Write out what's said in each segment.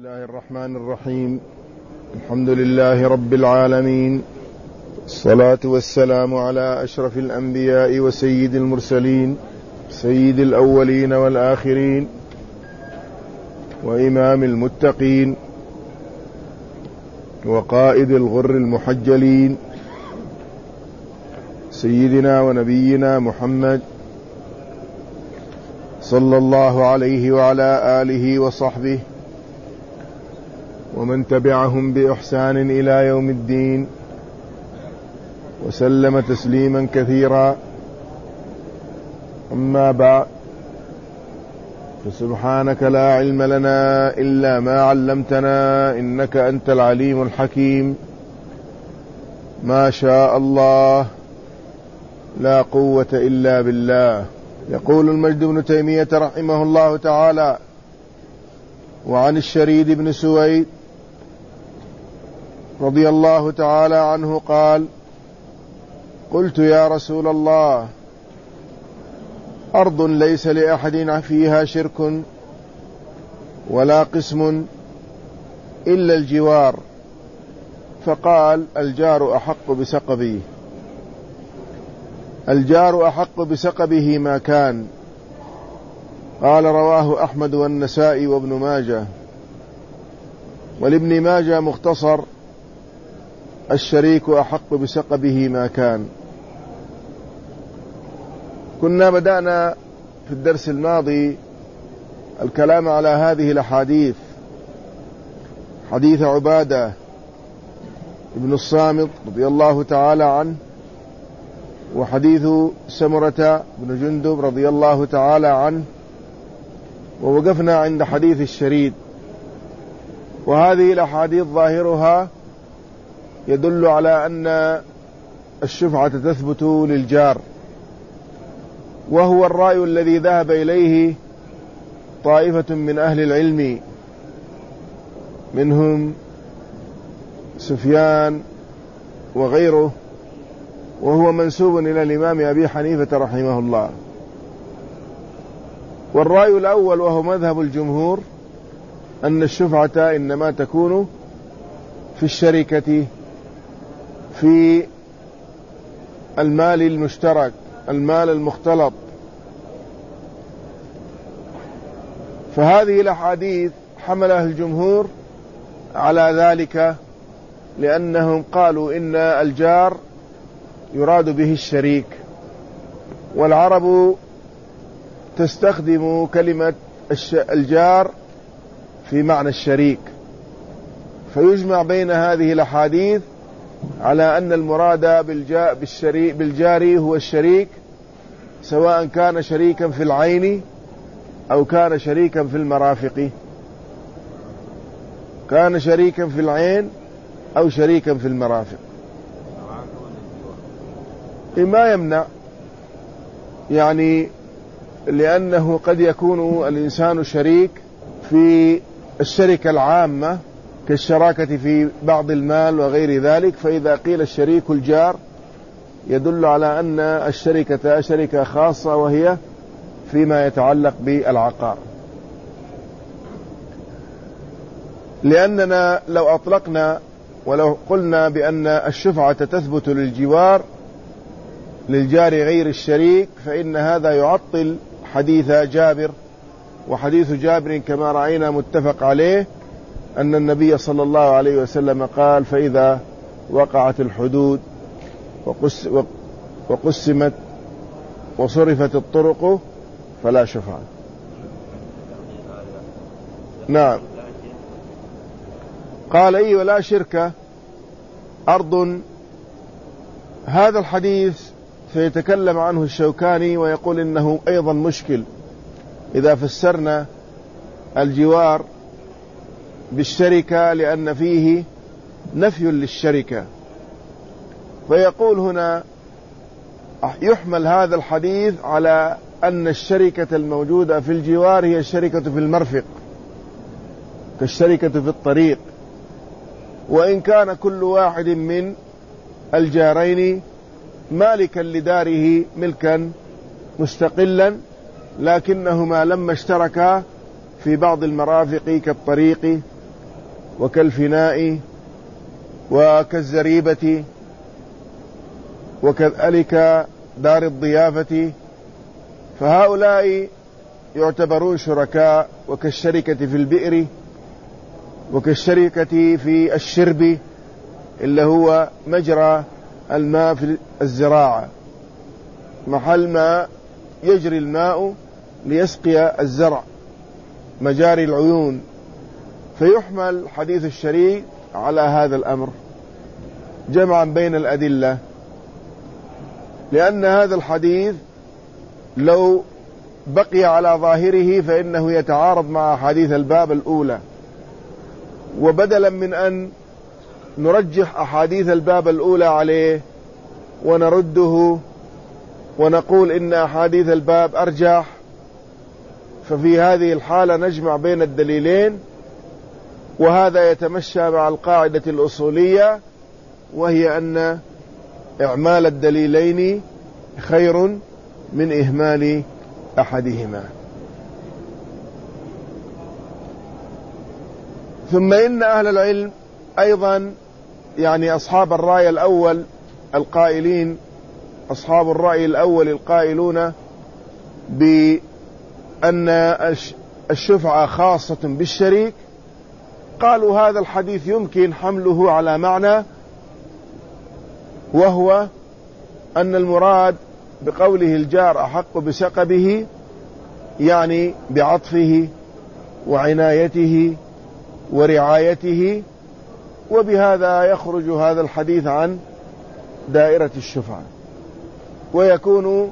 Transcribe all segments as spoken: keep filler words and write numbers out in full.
الله الرحمن الرحيم. الحمد لله رب العالمين، الصلاة والسلام على أشرف الأنبياء وسيد المرسلين، سيد الأولين والآخرين، وإمام المتقين، وقائد الغر المحجلين، سيدنا ونبينا محمد صلى الله عليه وعلى آله وصحبه ومن تبعهم بإحسان إلى يوم الدين، وسلم تسليما كثيرا. أما بعد، فسبحانك لا علم لنا إلا ما علمتنا إنك أنت العليم الحكيم. ما شاء الله لا قوة إلا بالله. يقول المجد بن تيمية رحمه الله تعالى: وعن الشريد بن سويد رضي الله تعالى عنه قال: قلت يا رسول الله، أرض ليس لأحد فيها شرك ولا قسم إلا الجوار، فقال: الجار أحق بسقبه. الجار أحق بسقبه ما كان. قال: رواه أحمد والنسائي وابن ماجه. ولابن ماجه مختصر: الشريك أحق بسقبه ما كان. كنا بدأنا في الدرس الماضي الكلام على هذه الأحاديث، حديث عبادة ابن الصامت رضي الله تعالى عنه، وحديث سمرة بن جندب رضي الله تعالى عنه، ووقفنا عند حديث الشريد. وهذه الأحاديث ظاهرها يدل على أن الشفعة تثبت للجار، وهو الرأي الذي ذهب إليه طائفة من أهل العلم، منهم سفيان وغيره، وهو منسوب إلى الإمام أبي حنيفة رحمه الله. والرأي الأول وهو مذهب الجمهور أن الشفعة إنما تكون في الشركة، في المال المشترك، المال المختلط. فهذه الأحاديث حملها الجمهور على ذلك، لأنهم قالوا إن الجار يراد به الشريك، والعرب تستخدم كلمة الجار في معنى الشريك، فيجمع بين هذه الأحاديث على أن المراد بالجاري هو الشريك، سواء كان شريكا في العين أو كان شريكا في المرافق، كان شريكا في العين أو شريكا في المرافق. ما يمنع، يعني لأنه قد يكون الإنسان شريك في الشركة العامة كالشراكة في بعض المال وغير ذلك، فإذا قيل الشريك الجار يدل على أن الشركة شركة خاصة، وهي فيما يتعلق بالعقار. لأننا لو أطلقنا ولو قلنا بأن الشفعة تثبت للجوار للجار غير الشريك، فإن هذا يعطل حديث جابر. وحديث جابر كما رأينا متفق عليه أن النبي صلى الله عليه وسلم قال: فإذا وقعت الحدود وقسمت وصرفت الطرق فلا شفعة. نعم. قال: إيه ولا شركة أرض. هذا الحديث سيتكلم عنه الشوكاني ويقول إنه أيضا مشكل إذا فسرنا الجوار بالشركة، لأن فيه نفي للشركة. فيقول هنا يحمل هذا الحديث على أن الشركة الموجودة في الجوار هي الشركة في المرفق، كالشركة في الطريق، وإن كان كل واحد من الجارين مالكا لداره ملكا مستقلا، لكنهما لما اشتركا في بعض المرافق كالطريق وكالفناء وكالزريبة وكذلك دار الضيافة، فهؤلاء يعتبرون شركاء، وكالشركة في البئر، وكالشركة في الشرب اللي هو مجرى الماء في الزراعة، محل ما يجري الماء ليسقي الزرع، مجاري العيون. فيحمل حديث الشريك على هذا الأمر جمعا بين الأدلة، لأن هذا الحديث لو بقي على ظاهره فإنه يتعارض مع حديث الباب الأولى، وبدلا من أن نرجح أحاديث الباب الأولى عليه ونرده ونقول إن أحاديث الباب أرجح، ففي هذه الحالة نجمع بين الدليلين، وهذا يتمشى مع القاعدة الأصولية، وهي أن إعمال الدليلين خير من إهمال أحدهما. ثم إن أهل العلم أيضا، يعني أصحاب الرأي الأول القائلين أصحاب الرأي الأول القائلون بأن الشفعة خاصة بالشريك، قالوا هذا الحديث يمكن حمله على معنى، وهو أن المراد بقوله الجار أحق بسقبه يعني بعطفه وعنايته ورعايته، وبهذا يخرج هذا الحديث عن دائرة الشفعة، ويكون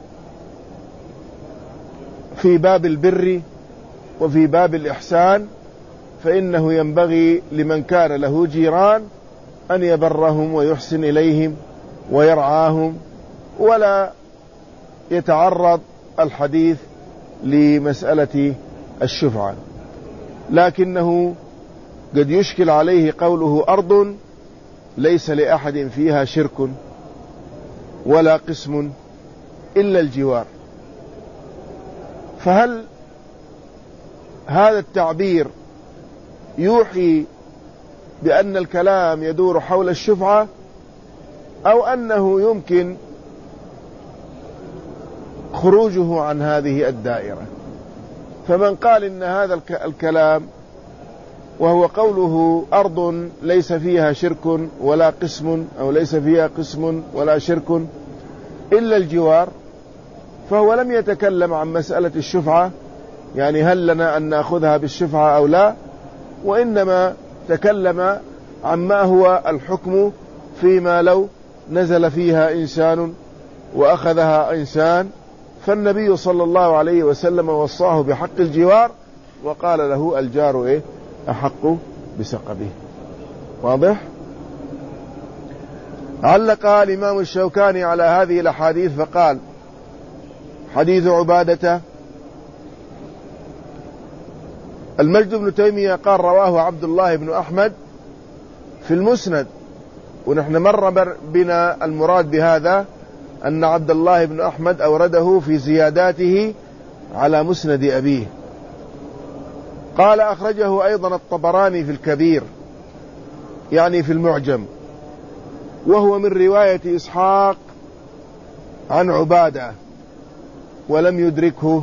في باب البر وفي باب الإحسان، فإنه ينبغي لمن كان له جيران أن يبرهم ويحسن إليهم ويرعاهم، ولا يتعرض الحديث لمسألة الشفعة. لكنه قد يشكل عليه قوله أرض ليس لأحد فيها شرك ولا قسم إلا الجوار، فهل هذا التعبير يوحي بأن الكلام يدور حول الشفعة، أو أنه يمكن خروجه عن هذه الدائرة؟ فمن قال إن هذا الكلام وهو قوله أرض ليس فيها شرك ولا قسم، أو ليس فيها قسم ولا شرك إلا الجوار، فهو لم يتكلم عن مسألة الشفعة، يعني هل لنا أن نأخذها بالشفعة أو لا، وإنما تكلم عما هو الحكم فيما لو نزل فيها إنسان وأخذها إنسان، فالنبي صلى الله عليه وسلم وصاه بحق الجوار وقال له الجار إيه أحق بسقبه. واضح؟ علق الإمام الشوكاني على هذه الأحاديث فقال: حديث عبادة، المجد بن تيمية قال رواه عبد الله بن أحمد في المسند، ونحن مر بنا المراد بهذا أن عبد الله بن أحمد أورده في زياداته على مسند أبيه. قال أخرجه أيضا الطبراني في الكبير، يعني في المعجم، وهو من رواية إسحاق عن عبادة ولم يدركه،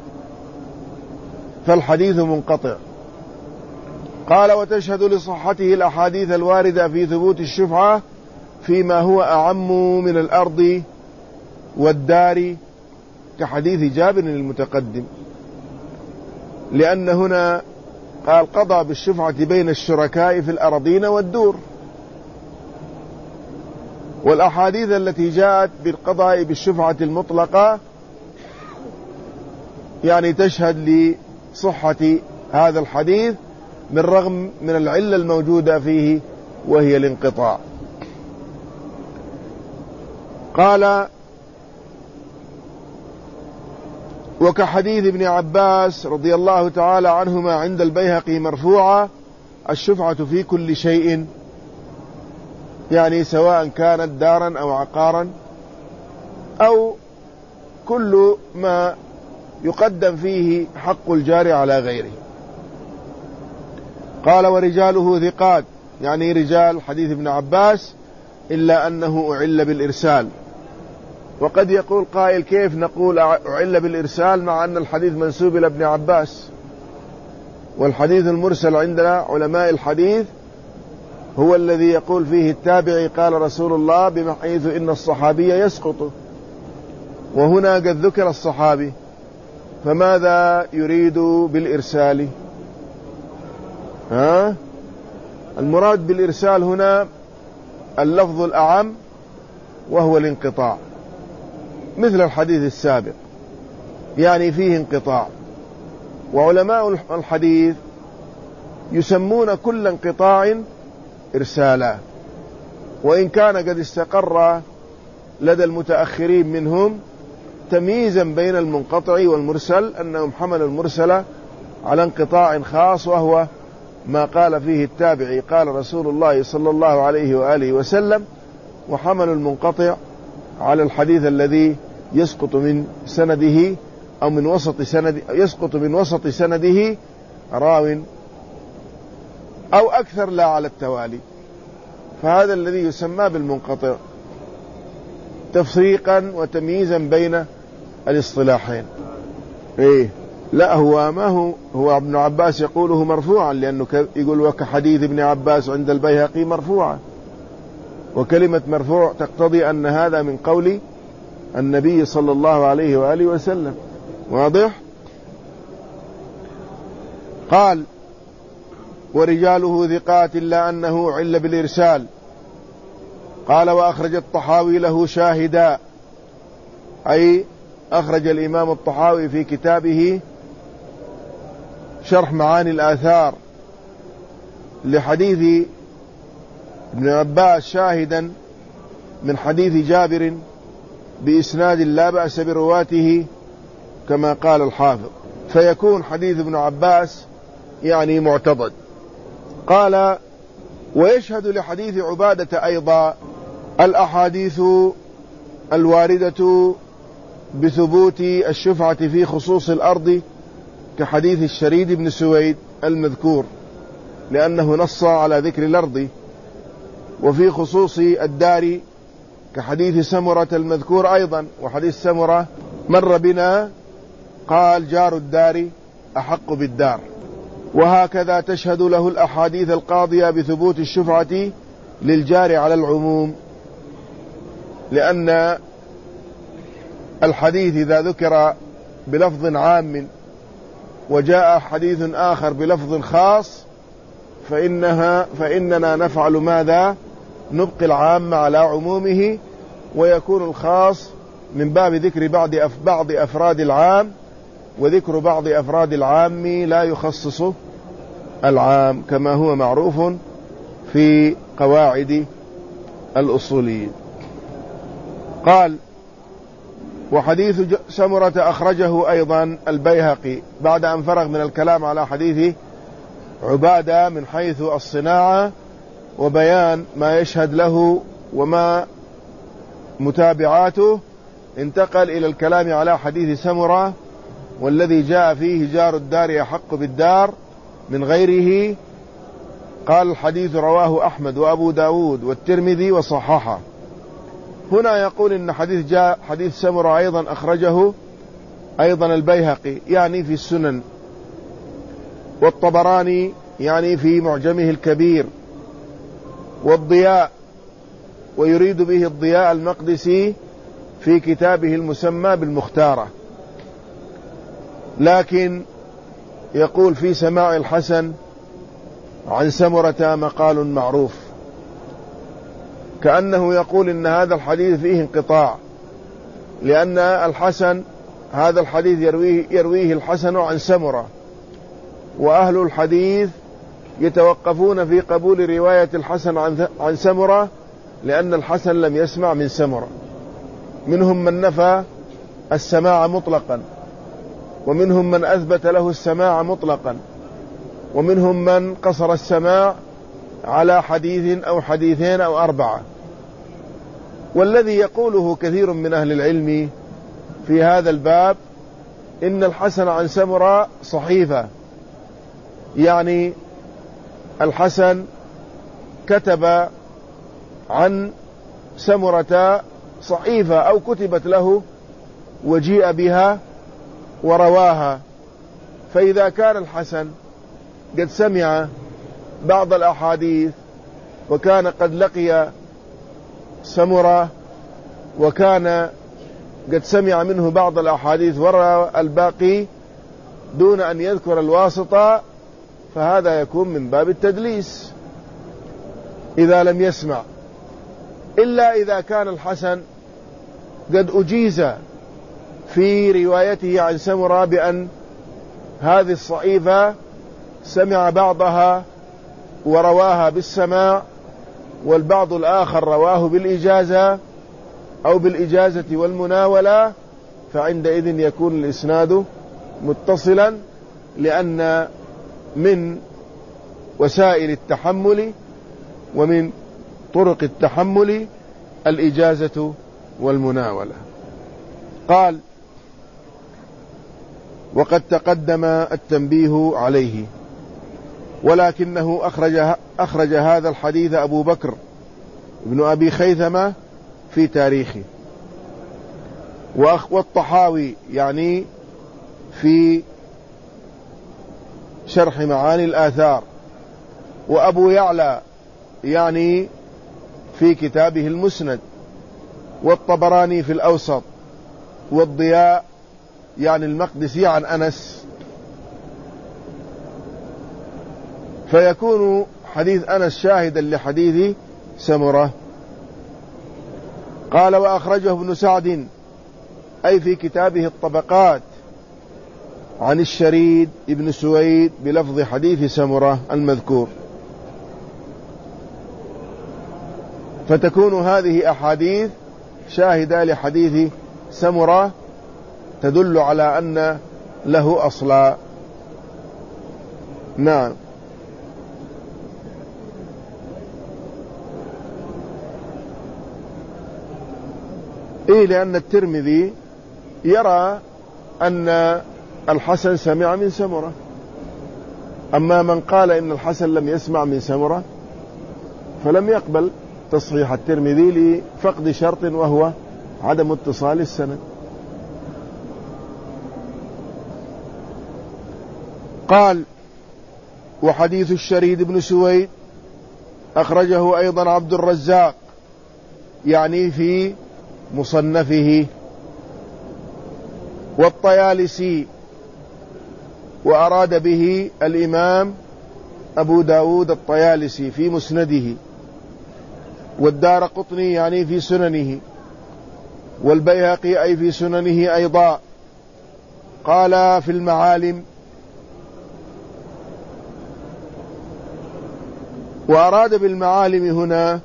فالحديث منقطع. قال: وتشهد لصحته الأحاديث الواردة في ثبوت الشفعة فيما هو أعم من الأرض والدار، كحديث جابر المتقدم، لأن هنا قال قضى بالشفعة بين الشركاء في الأراضين والدور، والأحاديث التي جاءت بالقضاء بالشفعة المطلقة يعني تشهد لصحة هذا الحديث بالرغم من العلة الموجودة فيه وهي الانقطاع. قال: وكحديث ابن عباس رضي الله تعالى عنهما عند البيهقي مرفوعة: الشفعة في كل شيء، يعني سواء كانت دارا أو عقارا أو كل ما يقدم فيه حق الجار على غيره. قال ورجاله ثقات، يعني رجال حديث ابن عباس، إلا أنه أعل بالإرسال. وقد يقول قائل كيف نقول أعل بالإرسال مع أن الحديث منسوب إلى ابن عباس؟ والحديث المرسل عندنا علماء الحديث هو الذي يقول فيه التابعي قال رسول الله، بحيث إن الصحابي يسقط، وهنا قد ذكر الصحابي، فماذا يريد بالإرسال؟ ها؟ المراد بالإرسال هنا اللفظ الأعم وهو الانقطاع، مثل الحديث السابق، يعني فيه انقطاع. وعلماء الحديث يسمون كل انقطاع إرسالا، وإن كان قد استقر لدى المتأخرين منهم تمييزا بين المنقطع والمرسل، أنهم حملوا المرسل على انقطاع خاص، وهو ما قال فيه التابعي قال رسول الله صلى الله عليه وآله وسلم، وحملوا المنقطع على الحديث الذي يسقط من سنده أو من وسط سند يسقط من وسط سنده راو أو أكثر لا على التوالي، فهذا الذي يسمى بالمنقطع، تفريقا وتمييزا بين الاصطلاحين. إيه لا هو ما هو هو ابن عباس يقوله مرفوعا، لأنه يقول وكحديث ابن عباس عند البيهقي مرفوعا، وكلمة مرفوع تقتضي أن هذا من قول النبي صلى الله عليه وآله وسلم. واضح؟ قال ورجاله ثقات إلا أنه عل بالإرسال. قال وأخرج الطحاوي له شاهدا، أي أخرج الإمام الطحاوي في كتابه شرح معاني الآثار لحديث ابن عباس شاهدا من حديث جابر بإسناد لا بأس برواته كما قال الحافظ، فيكون حديث ابن عباس يعني معتضد. قال ويشهد لحديث عبادة أيضا الأحاديث الواردة بثبوت الشفعة في خصوص الأرض كحديث الشريد بن سويد المذكور، لأنه نص على ذكر الأرض، وفي خصوص الدار كحديث سمرة المذكور أيضا، وحديث سمرة مر بنا قال جار الدار أحق بالدار. وهكذا تشهد له الأحاديث القاضية بثبوت الشفعة للجار على العموم، لأن الحديث إذا ذكر بلفظ عام وجاء حديث آخر بلفظ خاص فإنها فإننا نفعل ماذا؟ نبقي العام على عمومه، ويكون الخاص من باب ذكر بعض بعض أفراد العام، وذكر بعض أفراد العام لا يخصص العام، كما هو معروف في قواعد الأصوليين. قال وحديث سمرة أخرجه أيضا البيهقي بعد أن فرغ من الكلام على حديث عبادة من حيث الصناعة وبيان ما يشهد له وما متابعاته، انتقل إلى الكلام على حديث سمرة والذي جاء فيه جار الدار يحق بالدار من غيره. قال الحديث رواه أحمد وأبو داود والترمذي وصححه. هنا يقول إن حديث جاء حديث سمرة أيضا أخرجه أيضا البيهقي يعني في السنن، والطبراني يعني في معجمه الكبير، والضياء ويريد به الضياء المقدسي في كتابه المسمى بالمختارة. لكن يقول في سماع الحسن عن سمرة مقال معروف، كأنه يقول إن هذا الحديث فيه انقطاع، لأن الحسن هذا الحديث يرويه, يرويه الحسن عن سمرة، وأهل الحديث يتوقفون في قبول رواية الحسن عن, عن سمرة، لأن الحسن لم يسمع من سمرة. منهم من نفى السماع مطلقا، ومنهم من أثبت له السماع مطلقا، ومنهم من قصر السماع على حديث أو حديثين أو أربعة. والذي يقوله كثير من أهل العلم في هذا الباب إن الحسن عن سمرة صحيفة، يعني الحسن كتب عن سمرة صحيفة أو كتبت له وجيء بها ورواها، فإذا كان الحسن قد سمع بعض الأحاديث وكان قد لقي سمرة وكان قد سمع منه بعض الأحاديث وروى الباقي دون أن يذكر الواسطة، فهذا يكون من باب التدليس إذا لم يسمع، إلا إذا كان الحسن قد أجيز في روايته عن سمرة بأن هذه الصحيفة سمع بعضها ورواها بالسماع والبعض الآخر رواه بالإجازة أو بالإجازة والمناولة، فعندئذ يكون الإسناد متصلا، لأن من وسائل التحمل ومن طرق التحمل الإجازة والمناولة. قال: وقد تقدم التنبيه عليه، ولكنه أخرج, أخرج هذا الحديث أبو بكر ابن أبي خيثمة في تاريخه، والطحاوي يعني في شرح معاني الآثار، وأبو يعلى يعني في كتابه المسند، والطبراني في الأوسط، والضياء يعني المقدسي عن أنس، فيكون حديث أنس شاهدا لحديث سمرة. قال: وأخرجه ابن سعد أي في كتابه الطبقات عن الشريد ابن سويد بلفظ حديث سمرة المذكور. فتكون هذه أحاديث شاهدة لحديث سمرة تدل على أن له أصلا. نعم. إيه، لأن الترمذي يرى أن الحسن سمع من سمرة، أما من قال إن الحسن لم يسمع من سمرة فلم يقبل تصحيح الترمذي لفقد شرط وهو عدم اتصال السند. قال: وحديث الشريد بن سويد أخرجه أيضا عبد الرزاق يعني في مصنفه، والطيالسي، وأراد به الإمام أبو داود الطيالسي في مسنده، والدارقطني يعني في سننه، والبيهقي أي في سننه أيضا. قال في المعالم: وأراد بالمعالم هنا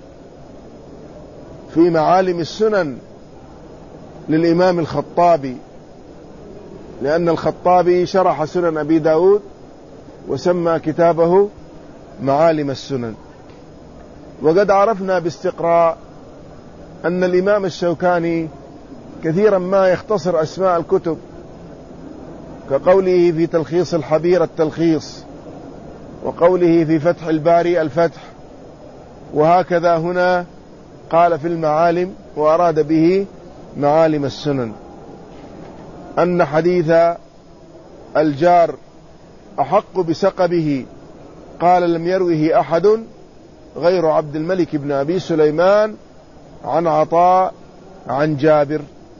في معالم السنن للإمام الخطابي، لأن الخطابي شرح سنن أبي داود وسمى كتابه معالم السنن. وقد عرفنا باستقراء أن الإمام الشوكاني كثيرا ما يختصر أسماء الكتب، كقوله في تلخيص الحبير التلخيص، وقوله في فتح الباري الفتح، وهكذا هنا قال في المعالم وأراد به معالم السنن، أن حديث الجار أحق بسقبه، قال: لم يروه أحد غير عبد الملك بن أبي سليمان عن عطاء عن جابر.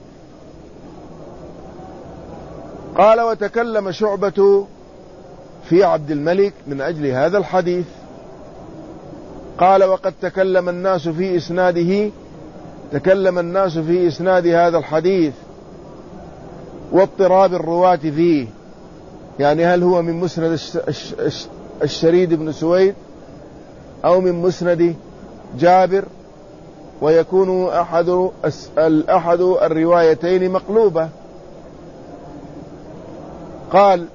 قال: وتكلم شعبة في عبد الملك من أجل هذا الحديث. قال: وقد تكلم الناس في إسناده، تكلم الناس في إسناد هذا الحديث واضطراب الرواة فيه، يعني هل هو من مسند الشريد بن سويد أو من مسند جابر، ويكون أحد الأحد الروايتين مقلوبة. قال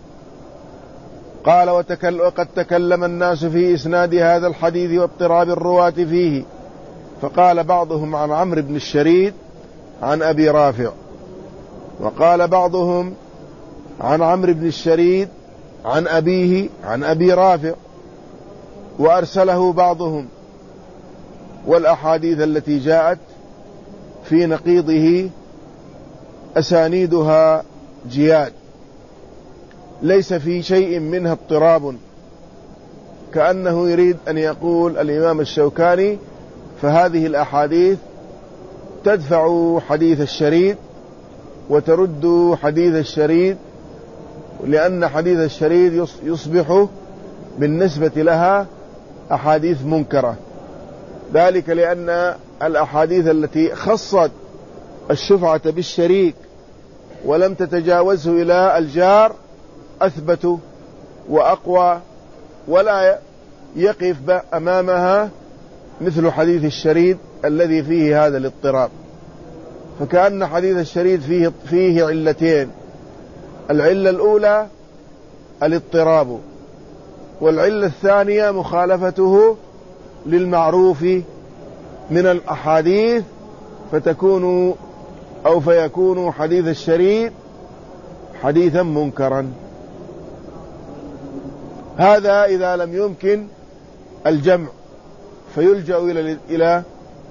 قال وقد تكلم الناس في إسناد هذا الحديث واضطراب الرواة فيه، فقال بعضهم عن عمرو بن الشريد عن أبي رافع، وقال بعضهم عن عمرو بن الشريد عن أبيه عن أبي رافع، وأرسله بعضهم، والأحاديث التي جاءت في نقيضه أسانيدها جياد، ليس في شيء منها اضطراب، كأنه يريد أن يقول الإمام الشوكاني فهذه الأحاديث تدفع حديث الشريد وترد حديث الشريد، لأن حديث الشريد يصبح بالنسبة لها أحاديث منكرة، ذلك لأن الأحاديث التي خصت الشفعة بالشريك ولم تتجاوزه إلى الجار أثبت وأقوى، ولا يقف أمامها مثل حديث الشريد الذي فيه هذا الاضطراب. فكأن حديث الشريد فيه, فيه علتين: العلة الأولى الاضطراب، والعلة الثانية مخالفته للمعروف من الأحاديث، فتكون أو فيكون حديث الشريد حديثا منكرا. هذا إذا لم يمكن الجمع، فيلجأ إلى إلى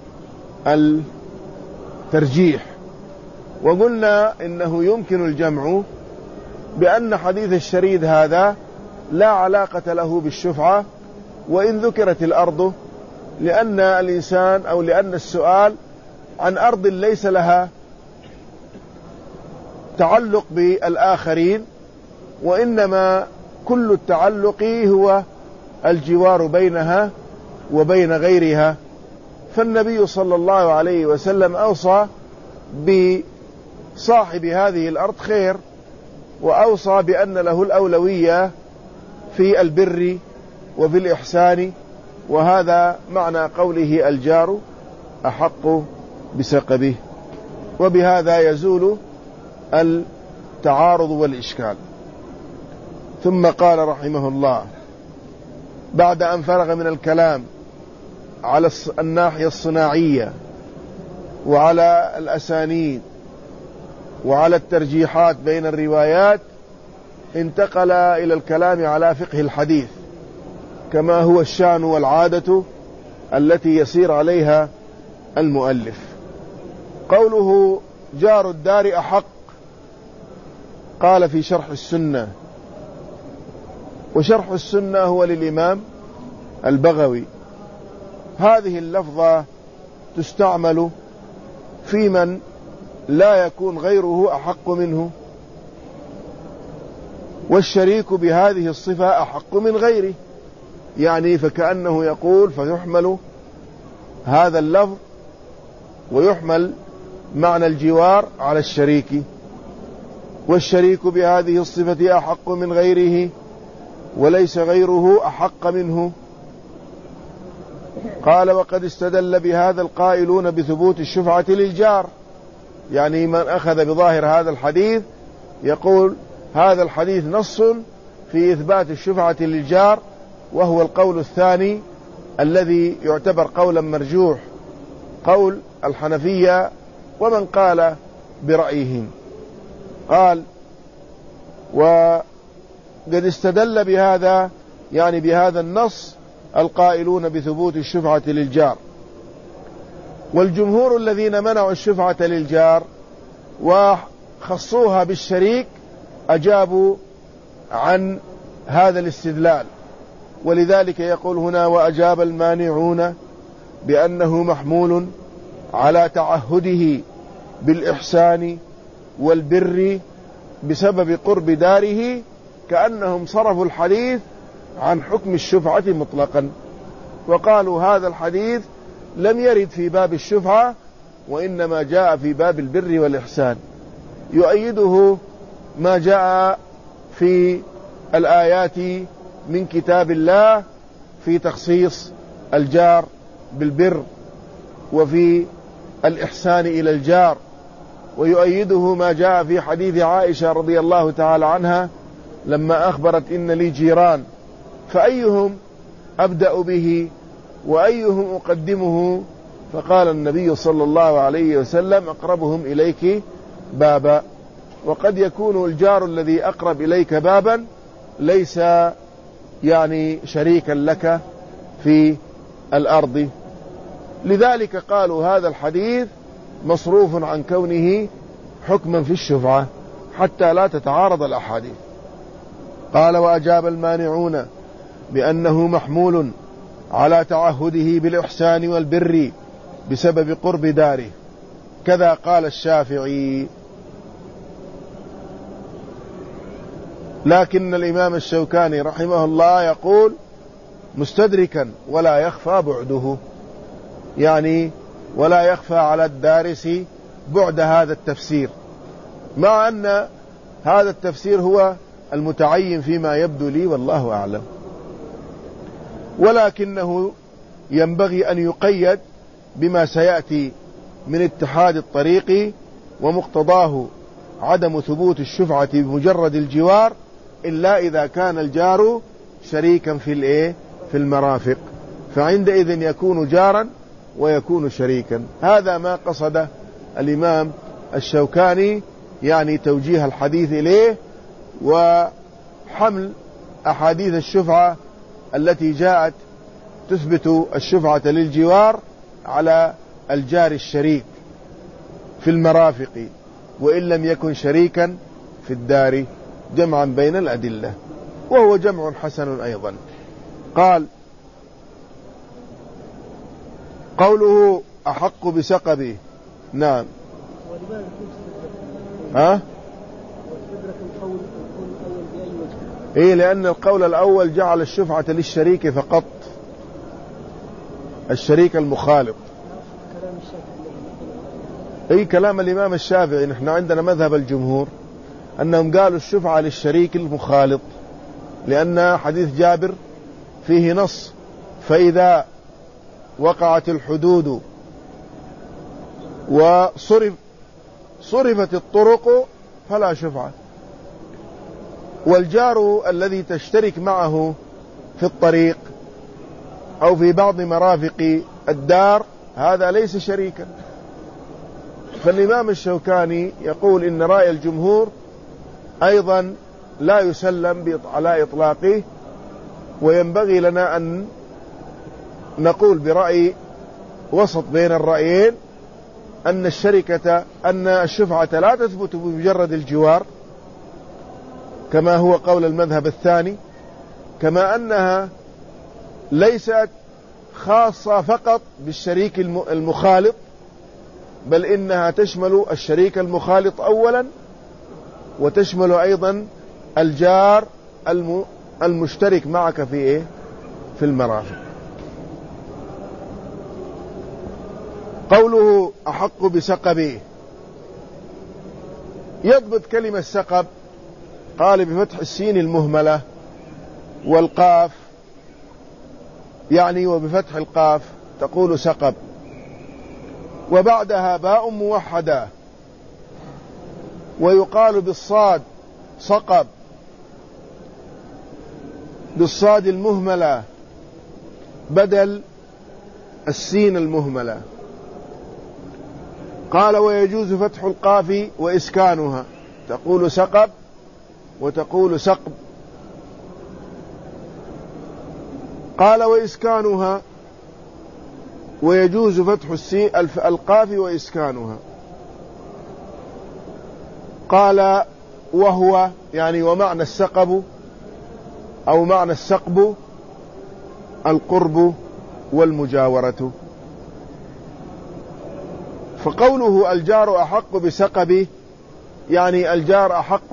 الترجيح. وقلنا إنه يمكن الجمع بأن حديث الشريد هذا لا علاقة له بالشفعة وإن ذكرت الأرض، لأن الإنسان أو لأن السؤال عن أرض ليس لها تعلق بالآخرين، وإنما كل التعلق هو الجوار بينها وبين غيرها. فالنبي صلى الله عليه وسلم أوصى بصاحب هذه الأرض خير، وأوصى بأن له الأولوية في البر وفي الإحسان، وهذا معنى قوله الجار أحق بسقبه. وبهذا يزول التعارض والإشكال. ثم قال رحمه الله بعد أن فرغ من الكلام على الناحية الصناعية وعلى الأسانيد وعلى الترجيحات بين الروايات، انتقل إلى الكلام على فقه الحديث كما هو الشأن والعادة التي يسير عليها المؤلف. قوله جار الدار أحق، قال في شرح السنة، وشرح السنة هو للإمام البغوي. هذه اللفظة تستعمل في من لا يكون غيره أحق منه، والشريك بهذه الصفة أحق من غيره، يعني فكأنه يقول فيحمل هذا اللفظ ويحمل معنى الجوار على الشريك، والشريك بهذه الصفة أحق من غيره وليس غيره أحق منه. قال وقد استدل بهذا القائلون بثبوت الشفعة للجار، يعني من أخذ بظاهر هذا الحديث يقول هذا الحديث نص في إثبات الشفعة للجار، وهو القول الثاني الذي يعتبر قولا مرجوح، قول الحنفية ومن قال برأيهم. قال وقد استدل بهذا، يعني بهذا النص، القائلون بثبوت الشفعة للجار. والجمهور الذين منعوا الشفعة للجار وخصوها بالشريك أجابوا عن هذا الاستدلال، ولذلك يقول هنا وأجاب المانعون بأنه محمول على تعهده بالإحسان والبر بسبب قرب داره، كأنهم صرفوا الحديث عن حكم الشفعة مطلقا، وقالوا هذا الحديث لم يرد في باب الشفعة وإنما جاء في باب البر والإحسان. يؤيده ما جاء في الآيات من كتاب الله في تخصيص الجار بالبر وفي الإحسان إلى الجار، ويؤيده ما جاء في حديث عائشة رضي الله تعالى عنها لما أخبرت إن لي جيران فأيهم أبدأ به وأيهم أقدمه، فقال النبي صلى الله عليه وسلم أقربهم إليك بابا. وقد يكون الجار الذي أقرب إليك بابا ليس يعني شريكا لك في الأرض. لذلك قالوا هذا الحديث مصروف عن كونه حكما في الشفعة حتى لا تتعارض الأحاديث. قال: وأجاب المانعون بأنه محمول على تعهده بالإحسان والبر بسبب قرب داره، كذا قال الشافعي. لكن الإمام الشوكاني رحمه الله يقول مستدركا ولا يخفى بعده، يعني ولا يخفى على الدارس بعد هذا التفسير، مع أن هذا التفسير هو المتعين فيما يبدو لي والله أعلم، ولكنه ينبغي أن يقيد بما سيأتي من اتحاد الطريق ومقتضاه عدم ثبوت الشفعة بمجرد الجوار إلا إذا كان الجار شريكا في الإيه في المرافق، فعندئذ يكون جارا ويكون شريكا. هذا ما قصد الإمام الشوكاني، يعني توجيه الحديث إليه وحمل أحاديث الشفعة التي جاءت تثبت الشفعة للجوار على الجار الشريك في المرافق وإن لم يكن شريكا في الدار، جمعا بين الأدلة، وهو جمع حسن أيضا. قال: قوله أحق بسقبه. نعم. ها؟ إيه، لأن القول الأول جعل الشفعة للشريك فقط، الشريك المخالط. أي كلام الإمام الشافعي. نحن عندنا مذهب الجمهور أنهم قالوا الشفعة للشريك المخالط، لأن حديث جابر فيه نص: فإذا وقعت الحدود وصرف صرفت الطرق فلا شفعة. والجار الذي تشترك معه في الطريق أو في بعض مرافق الدار هذا ليس شريكا. فالإمام الشوكاني يقول إن رأي الجمهور أيضا لا يسلم على إطلاقه، وينبغي لنا أن نقول برأي وسط بين الرأيين، أن الشركة أن الشفعة لا تثبت بمجرد الجوار كما هو قول المذهب الثاني، كما أنها ليست خاصة فقط بالشريك المخالط، بل إنها تشمل الشريك المخالط أولا، وتشمل أيضا الجار المشترك معك في إيه؟ في المرافق. قوله أحق بسقبه، يضبط كلمة سقب. قال بفتح السين المهملة والقاف، يعني وبفتح القاف تقول سقب، وبعدها باء موحدة، ويقال بالصاد صقب، بالصاد المهملة بدل السين المهملة. قال ويجوز فتح القاف وإسكانها، تقول سقب وتقول سقب. قال وإسكانها، ويجوز فتح القاف وإسكانها. قال وهو يعني ومعنى السقب أو معنى السقب القرب والمجاورة. فقوله الجار أحق بسقبه يعني الجار أحق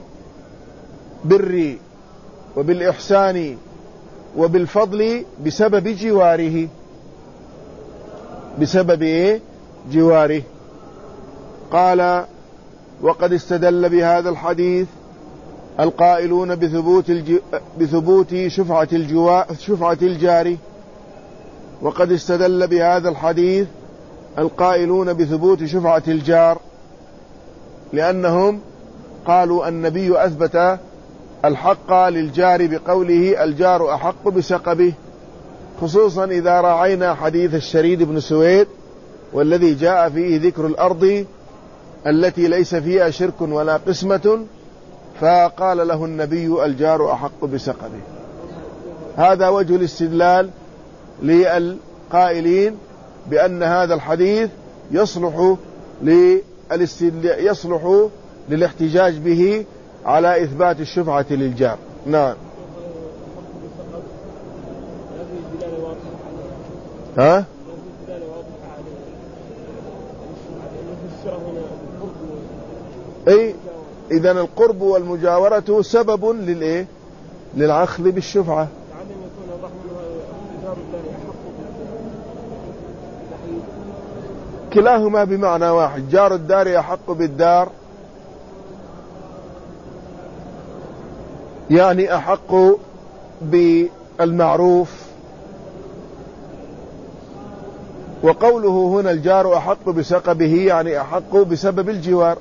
بالبر وبالإحسان وبالفضل بسبب جواره، بسبب إيه؟ جواره. قال وقد استدل بهذا الحديث القائلون بثبوت, الج... بثبوت شفعة, الجوا... شفعة الجار. وقد استدل بهذا الحديث القائلون بثبوت شفعة الجار، لأنهم قالوا النبي أثبت الحق للجار بقوله الجار أحق بسقبه، خصوصا إذا راعينا حديث الشريد بن سويد والذي جاء فيه ذكر الأرض التي ليس فيها شرك ولا قسمة، فقال له النبي الجار أحق بسقبه. هذا وجه الاستدلال للقائلين بأن هذا الحديث يصلح يصلح للاحتجاج به على إثبات الشفعة للجار. نعم. ها؟ أي إذن القرب والمجاورة سبب للإيه؟ للأخذ بالشفعة. كلاهما بمعنى واحد. جار الدار يحق بالدار يعني أحق بالمعروف، وقوله هنا الجار أحق بسقبه يعني أحق بسبب الجوار،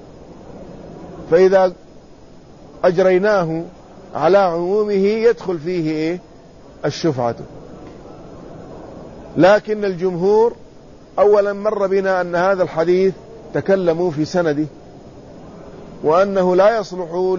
فإذا أجريناه على عمومه يدخل فيه إيه؟ الشفعة. لكن الجمهور أولا مر بنا أن هذا الحديث تكلموا في سنده، وأنه لا يصلح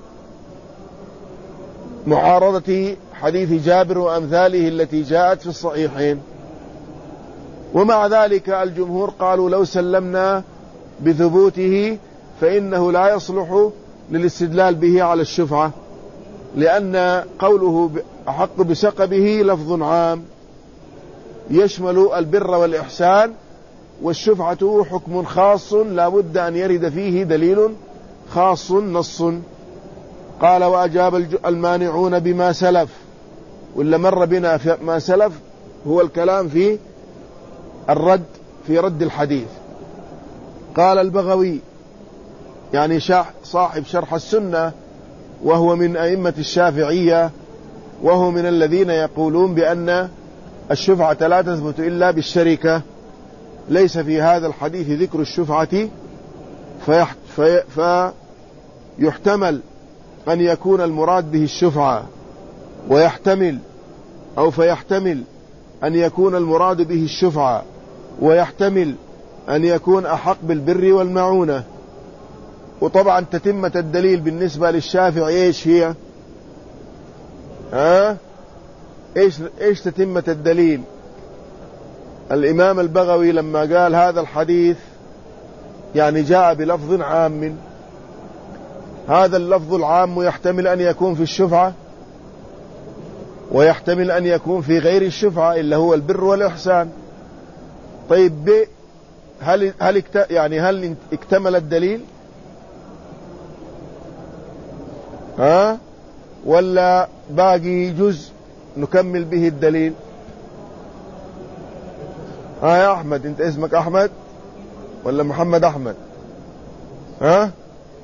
لمعارضة حديث جابر وأمثاله التي جاءت في الصحيحين. ومع ذلك الجمهور قالوا لو سلمنا بثبوته فإنه لا يصلح للاستدلال به على الشفعة، لأن قوله أحق بسقبه لفظ عام يشمل البر والإحسان، والشفعة حكم خاص لا بد أن يرد فيه دليل خاص نص. قال وأجاب المانعون بما سلف، ولا مر بنا ما سلف هو الكلام في الرد في رد الحديث. قال البغوي يعني صاحب شرح السنة، وهو من أئمة الشافعية، وهو من الذين يقولون بأن الشفعة لا تثبت إلا بالشركة، ليس في هذا الحديث ذكر الشفعة، فيحتمل أن يكون المراد به الشفعة، ويحتمل أو فيحتمل أن يكون المراد به الشفعة، ويحتمل أن يكون أحق بالبر والمعونة. وطبعا تتمة الدليل بالنسبة للشافعي إيش هي؟ ها؟ إيش, إيش تتمة الدليل؟ الإمام البغوي لما قال هذا الحديث يعني جاء بلفظ عام، هذا اللفظ العام يحتمل أن يكون في الشفعة، ويحتمل أن يكون في غير الشفعة إلا هو البر والإحسان. طيب هل هل يعني هل اكتمل الدليل؟ ها؟ ولا باقي جزء نكمل به الدليل؟ ها يا أحمد، أنت اسمك أحمد ولا محمد أحمد؟ ها؟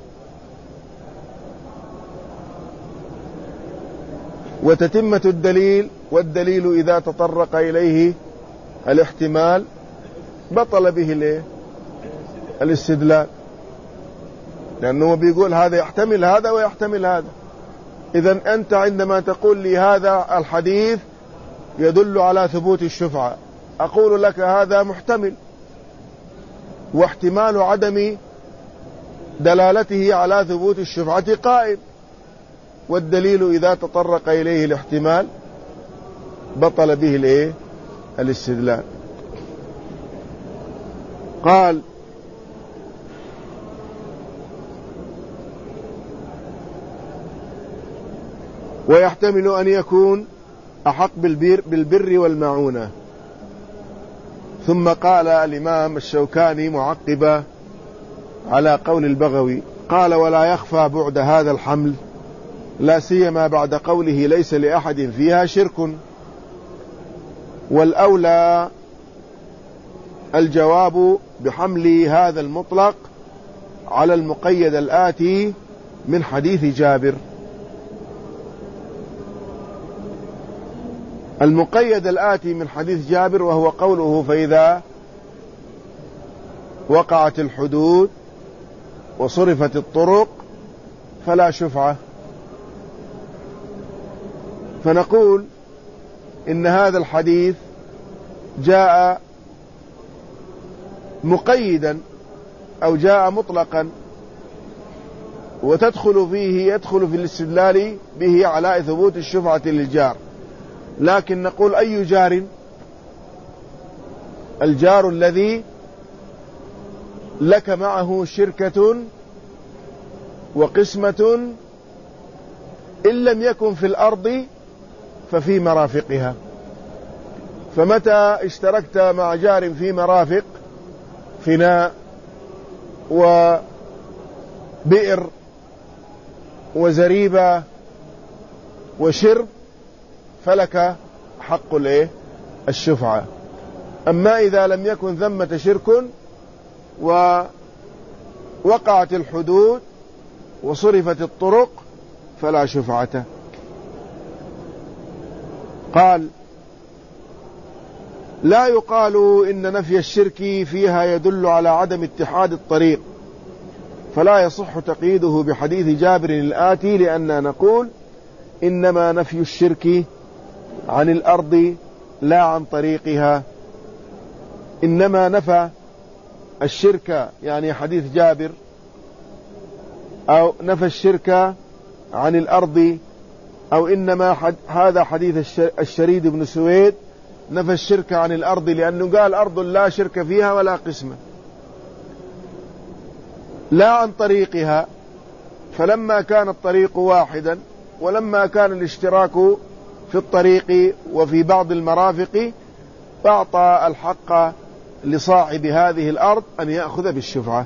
وتتمة الدليل، والدليل إذا تطرق إليه الاحتمال بطل به الايه؟ الاستدلال، لأنه بيقول هذا يحتمل هذا ويحتمل هذا. إذن أنت عندما تقول لي هذا الحديث يدل على ثبوت الشفعة، أقول لك هذا محتمل، واحتمال عدم دلالته على ثبوت الشفعة قائم، والدليل إذا تطرق إليه الاحتمال بطل به الايه؟ الاستدلال. قال ويحتمل أن يكون أحق بالبر, بالبر والمعونة. ثم قال الإمام الشوكاني معقبا على قول البغوي، قال ولا يخفى بعد هذا الحمل، لا سيما بعد قوله ليس لأحد فيها شرك، والأولى الجواب بحمل هذا المطلق على المقيد الآتي من حديث جابر. المقيد الآتي من حديث جابر وهو قوله فإذا وقعت الحدود وصرفت الطرق فلا شفعة. فنقول إن هذا الحديث جاء مقيدا أو جاء مطلقا، وتدخل فيه يدخل في الاستدلال به على ثبوت الشفعة للجار، لكن نقول أي جار؟ الجار الذي لك معه شركة وقسمة، إن لم يكن في الأرض ففي مرافقها. فمتى اشتركت مع جار في مرافق فناء وبئر وزريبة وشرب فلك حق الشفعة. أما إذا لم يكن ثمة شرك ووقعت الحدود وصرفت الطرق فلا شفعة. قال: لا يقال إن نفي الشرك فيها يدل على عدم اتحاد الطريق، فلا يصح تقييده بحديث جابر الآتي، لأننا نقول إنما نفي الشرك عن الأرض لا عن طريقها. إنما نفى الشرك يعني حديث جابر، أو نفى الشرك عن الأرض، أو إنما حد هذا حديث الشريد بن سويد نفى الشرك عن الأرض، لأنه قال أرض لا شرك فيها ولا قسمة، لا عن طريقها. فلما كان الطريق واحدا، ولما كان الاشتراك في الطريق وفي بعض المرافق، فأعطى الحق لصاحب هذه الأرض أن يأخذ بالشفعة.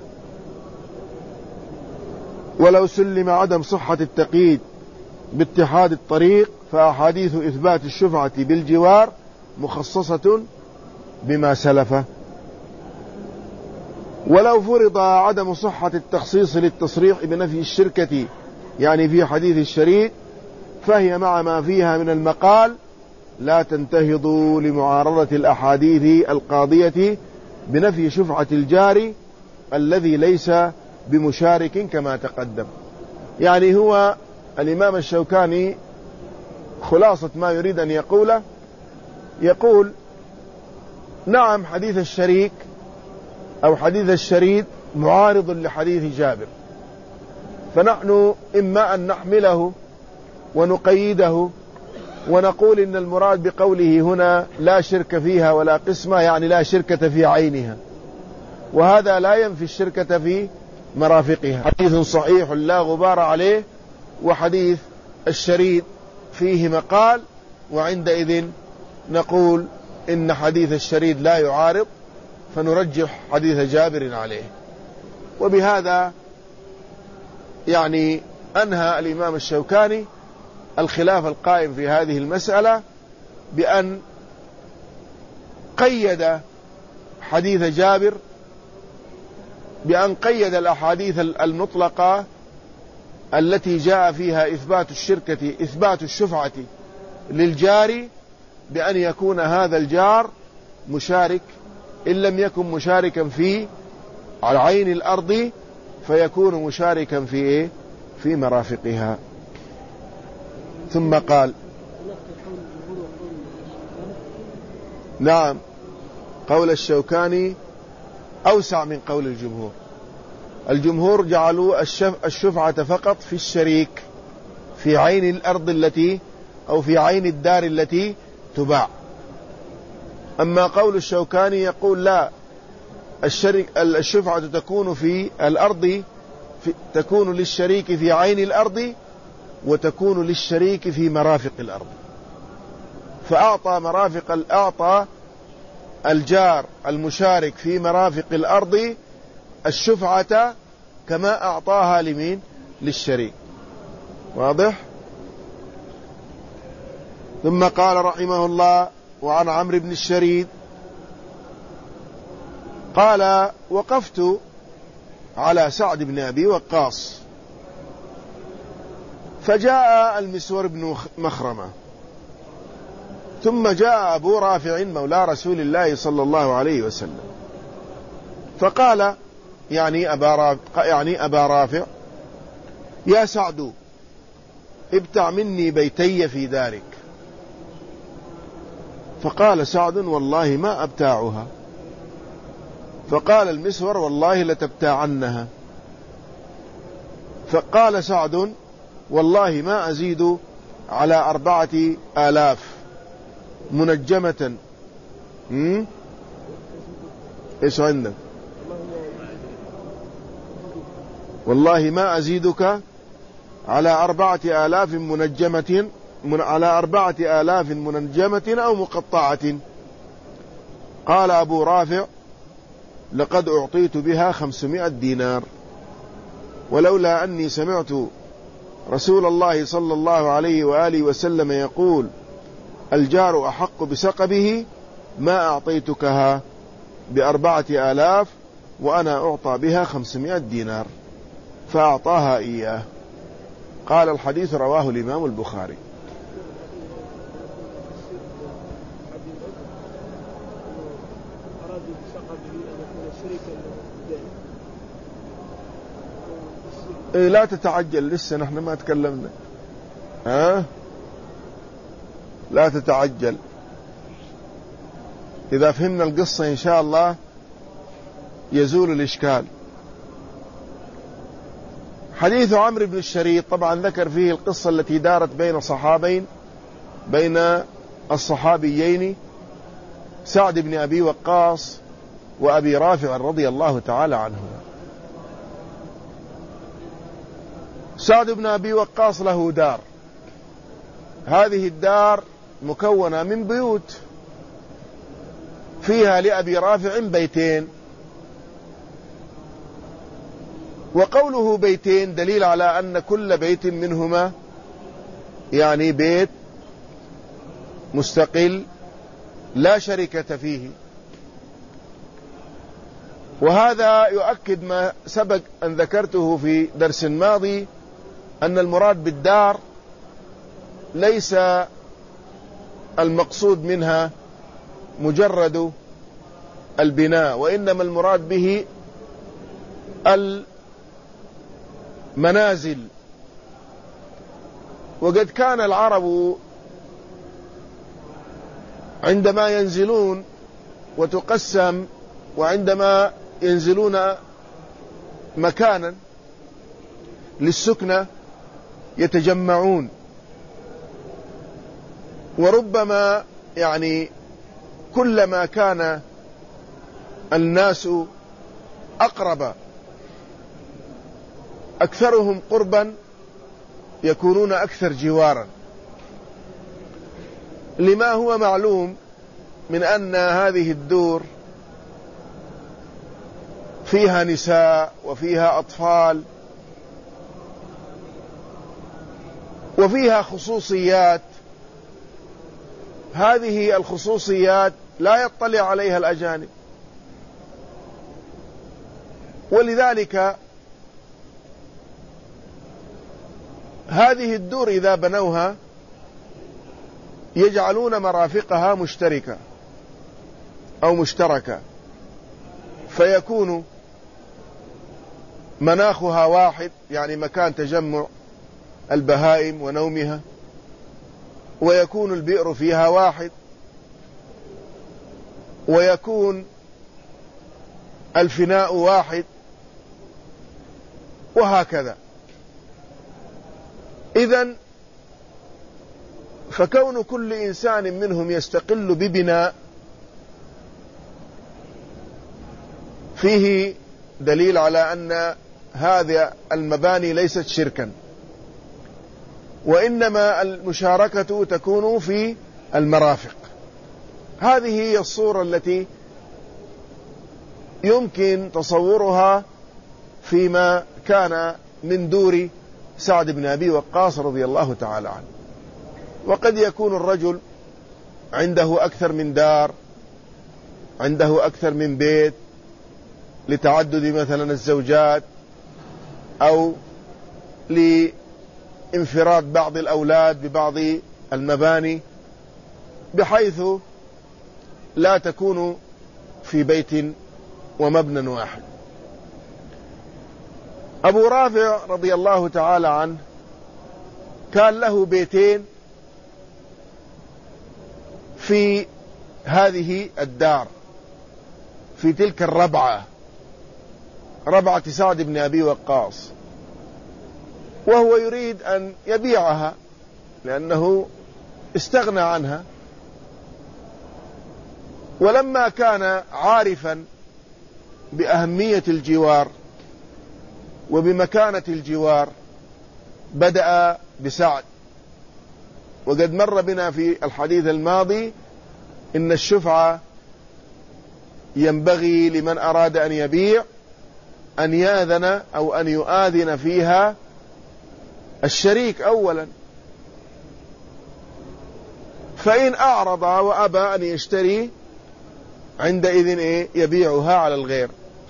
ولو سلم عدم صحة التقييد باتحاد الطريق، فأحاديث إثبات الشفعة بالجوار مخصصة بما سلف. ولو فرض عدم صحة التخصيص للتصريح بنفي الشركة يعني في حديث الشريد، فهي مع ما فيها من المقال لا تنتهض لمعارضة الأحاديث القاضية بنفي شفعة الجار الذي ليس بمشارك كما تقدم. يعني هو الإمام الشوكاني خلاصة ما يريد أن يقوله، يقول: نعم حديث الشريك أو حديث الشريد معارض لحديث جابر، فنحن إما أن نحمله ونقيده ونقول إن المراد بقوله هنا لا شرك فيها ولا قسمة، يعني لا شركة في عينها، وهذا لا ينفي الشركة في مرافقها. حديث صحيح لا غبار عليه، وحديث الشريد فيه مقال، وعندئذ نقول إن حديث الشريد لا يعارض، فنرجح حديث جابر عليه. وبهذا يعني أنهى الإمام الشوكاني الخلاف القائم في هذه المسألة بأن قيد حديث جابر، بأن قيد الأحاديث المطلقة التي جاء فيها إثبات الشركة إثبات الشفعة للجار، بأن يكون هذا الجار مشارك، إن لم يكن مشاركا في عين الأرض فيكون مشاركا في إيه؟ في مرافقها. ثم قال: نعم قول الشوكاني أوسع من قول الجمهور. الجمهور جعلوا الشفعة فقط في الشريك في عين الأرض التي أو في عين الدار التي تباع. أما قول الشوكاني يقول لا، الشفعة تكون في الأرض، في تكون للشريك في عين الأرض، وتكون للشريك في مرافق الأرض. فأعطى مرافق أعطى الجار المشارك في مرافق الأرض الشفعة كما أعطاها لمين؟ للشريك. واضح؟ ثم قال رحمه الله: وعن عمرو بن الشريد قال: وقفت على سعد بن أبي وقاص، فجاء المسور بن مخرمة، ثم جاء أبو رافع مولى رسول الله صلى الله عليه وسلم، فقال يعني أبا رافع, يعني أبا رافع: يا سعد ابتع مني بيتي في دارك. فقال سعد: والله ما أبتاعها. فقال المسور: والله لتبتاعنها. فقال سعد: والله ما أزيد على أربعة آلاف منجمة. مم؟ ايش عندك؟ والله ما أزيدك على أربعة آلاف منجمة من على أربعة آلاف منجمة أو مقطعة. قال أبو رافع لقد أعطيت بها خمسمائة دينار، ولولا أني سمعت رسول الله صلى الله عليه وآله وسلم يقول الجار أحق بسقبه ما أعطيتكها بأربعة آلاف وأنا أعطى بها خمسمائة دينار، فأعطاها إياه. قال الحديث رواه الإمام البخاري. إيه لا تتعجل، لسه نحن ما تكلمنا. ها لا تتعجل، إذا فهمنا القصة إن شاء الله يزول الإشكال. حديث عمرو بن الشريط طبعا ذكر فيه القصة التي دارت بين صحابين بين الصحابيين سعد بن أبي وقاص وأبي رافع رضي الله تعالى عنهما. سعد بن أبي وقاص له دار، هذه الدار مكونة من بيوت، فيها لأبي رافع بيتين، وقوله بيتين دليل على أن كل بيت منهما يعني بيت مستقل لا شركة فيه. وهذا يؤكد ما سبق أن ذكرته في درس ماضي، أن المراد بالدار ليس المقصود منها مجرد البناء، وإنما المراد به المنازل. وقد كان العرب عندما ينزلون وتقسم، وعندما ينزلون مكانا للسكنة يتجمعون، وربما يعني كلما كان الناس أقرب أكثرهم قربا يكونون أكثر جوارا، لما هو معلوم من أن هذه الدور فيها نساء وفيها أطفال وفيها خصوصيات. هذه الخصوصيات لا يطلع عليها الأجانب، ولذلك هذه الدور إذا بنوها يجعلون مرافقها مشتركة أو مشتركة، فيكون مناخها واحد، يعني مكان تجمع البهائم ونومها، ويكون البئر فيها واحد، ويكون الفناء واحد، وهكذا. إذن فكون كل إنسان منهم يستقل ببناء فيه دليل على أن هذه المباني ليست شركا، وإنما المشاركة تكون في المرافق. هذه هي الصورة التي يمكن تصورها فيما كان من دور سعد بن أبي وقاص رضي الله تعالى عنه. وقد يكون الرجل عنده أكثر من دار، عنده أكثر من بيت لتعدد مثلا الزوجات، أو لانفراد بعض الأولاد ببعض المباني، بحيث لا تكون في بيت ومبنى واحد. أبو رافع رضي الله تعالى عنه كان له بيتين في هذه الدار، في تلك الربعة، ربعة سعد بن أبي وقاص، وهو يريد أن يبيعها لأنه استغنى عنها، ولما كان عارفا بأهمية الجوار وبمكانة الجوار بدأ بسعد. وقد مر بنا في الحديث الماضي إن الشفعة ينبغي لمن أراد أن يبيع أن يأذن أو أن يؤذن فيها الشريك أولا، فإن أعرض وأبى أن يشتري عندئذ إيه يبيعها على الغير.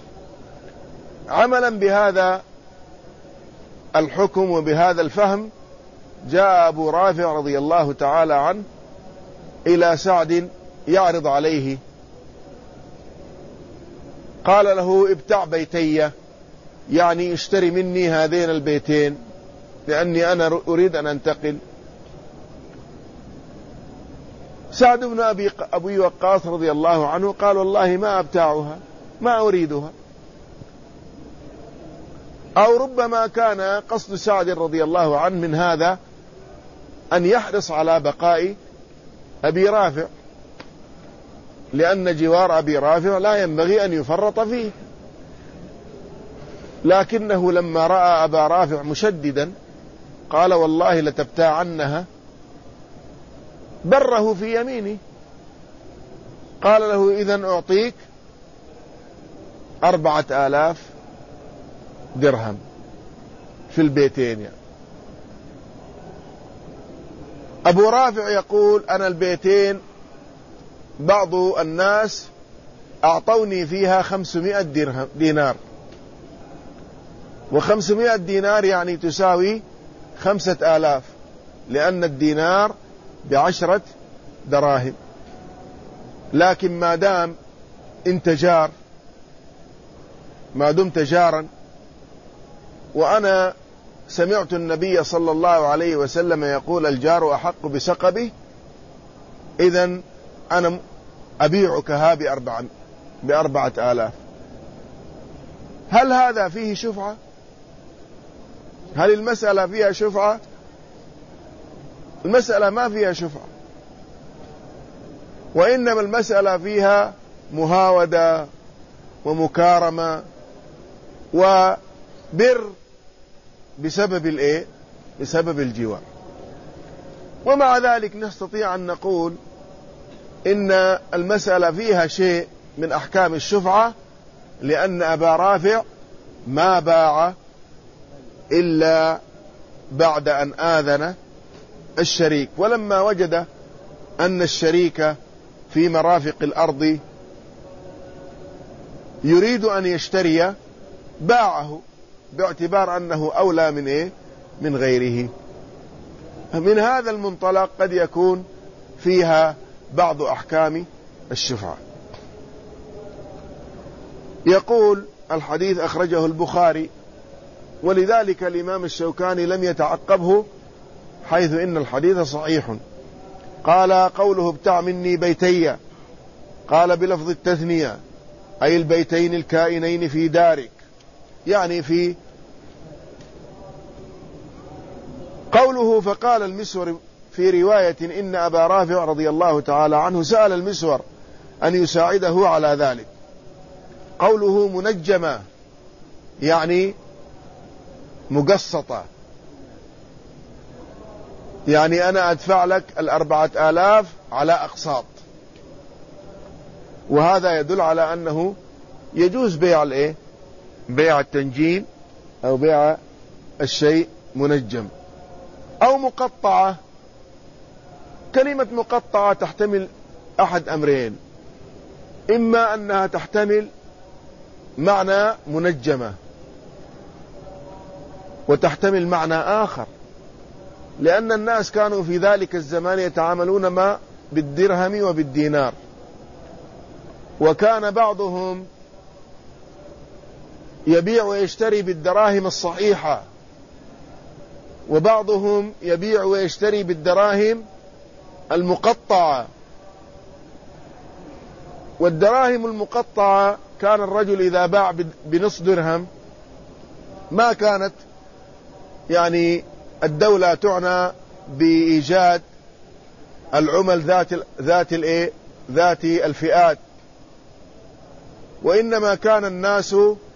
عملا بهذا الحكم وبهذا الفهم جاء أبو رافع رضي الله تعالى عنه إلى سعد يعرض عليه، قال له ابتع بيتي، يعني اشتري مني هذين البيتين لأني أنا أريد أن أنتقل. سعد بن أبي, أبي وقاص رضي الله عنه قال والله ما أبتاعها، ما أريدها. أو ربما كان قصد سعد رضي الله عنه من هذا أن يحرص على بقاء أبي رافع، لأن جوار أبي رافع لا ينبغي أن يفرط فيه، لكنه لما رأى أبا رافع مشددا قال والله لتبتاعنها، بره في يمينه. قال له إذن أعطيك أربعة آلاف درهم في البيتين. يعني أبو رافع يقول أنا البيتين بعض الناس أعطوني فيها خمسمائة درهم دينار، وخمسمائة دينار يعني تساوي خمسة آلاف، لأن الدينار بعشرة دراهم. لكن ما دام انت جار، ما دمت جارا، وأنا سمعت النبي صلى الله عليه وسلم يقول الجار أحق بسقبه، إذن أنا أبيعكها بأربعة, بأربعة آلاف. هل هذا فيه شفعة؟ هل المسألة فيها شفعة؟ المسألة ما فيها شفعة، وإنما المسألة فيها مهاودة ومكارمة وبر بسبب الإيه؟ بسبب الجوار. ومع ذلك نستطيع أن نقول إن المسألة فيها شيء من أحكام الشفعة، لأن أبا رافع ما باع إلا بعد أن آذن الشريك، ولما وجد أن الشريك في مرافق الأرض يريد أن يشتري باعه باعتبار أنه أولى من إيه؟ من غيره. من هذا المنطلق قد يكون فيها بعض أحكام الشفعة. يقول الحديث أخرجه البخاري، ولذلك الإمام الشوكاني لم يتعقبه حيث إن الحديث صحيح. قال قوله ابتع مني بيتي، قال بلفظ التثنية، أي البيتين الكائنين في دارك، يعني في قوله. فقال المسور في رواية إن أبا رافع رضي الله تعالى عنه سأل المسور أن يساعده على ذلك. قوله منجمة يعني مقسطة، يعني أنا أدفع لك الأربعة آلاف على أقساط، وهذا يدل على أنه يجوز بيع الإيه؟ بيع التنجيم أو بيع الشيء منجم. أو مقطعة. كلمة مقطعة تحتمل أحد أمرين، إما أنها تحتمل معنى منجمة، وتحتمل معنى آخر، لأن الناس كانوا في ذلك الزمان يتعاملون ما بالدرهم وبالدينار، وكان بعضهم يبيع ويشتري بالدراهم الصحيحة، وبعضهم يبيع ويشتري بالدراهم المقطعة. والدراهم المقطعة كان الرجل إذا باع بنصف درهم ما كانت يعني الدولة تعنى بإيجاد العمل ذات ذات الايه ذات الفئات، وإنما كان الناس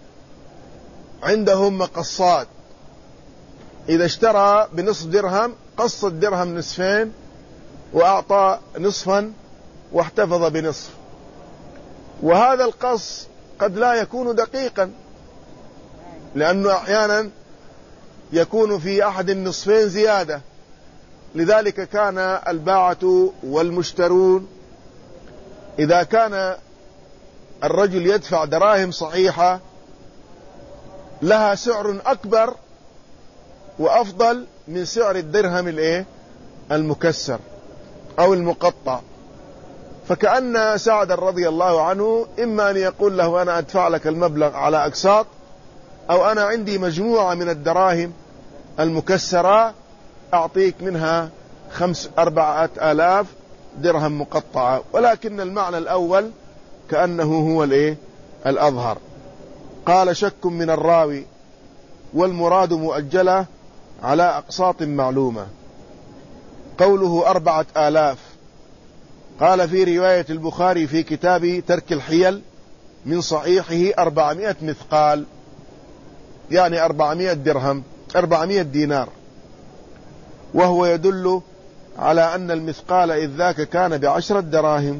عندهم مقصات، إذا اشترى بنصف درهم قص الدرهم نصفين وأعطى نصفا واحتفظ بنصف. وهذا القص قد لا يكون دقيقا، لأنه أحيانا يكون في أحد النصفين زيادة. لذلك كان الباعة والمشترون إذا كان الرجل يدفع دراهم صحيحة لها سعر أكبر وأفضل من سعر الدرهم الايه المكسر أو المقطع. فكأن سعد رضي الله عنه إما أن يقول له أنا أدفع لك المبلغ على أقساط، أو أنا عندي مجموعة من الدراهم المكسرة أعطيك منها خمس أربعة آلاف درهم مقطعة. ولكن المعنى الأول كأنه هو الإيه الأظهر. قال شك من الراوي والمراد مؤجلة على أقساط معلومة. قوله أربعة آلاف، قال في رواية البخاري في كتاب ترك الحيل من صحيحه أربعمائة مثقال، يعني أربعمائة درهم أربعمائة دينار، وهو يدل على أن المثقال إذ ذاك كان بعشرة دراهم.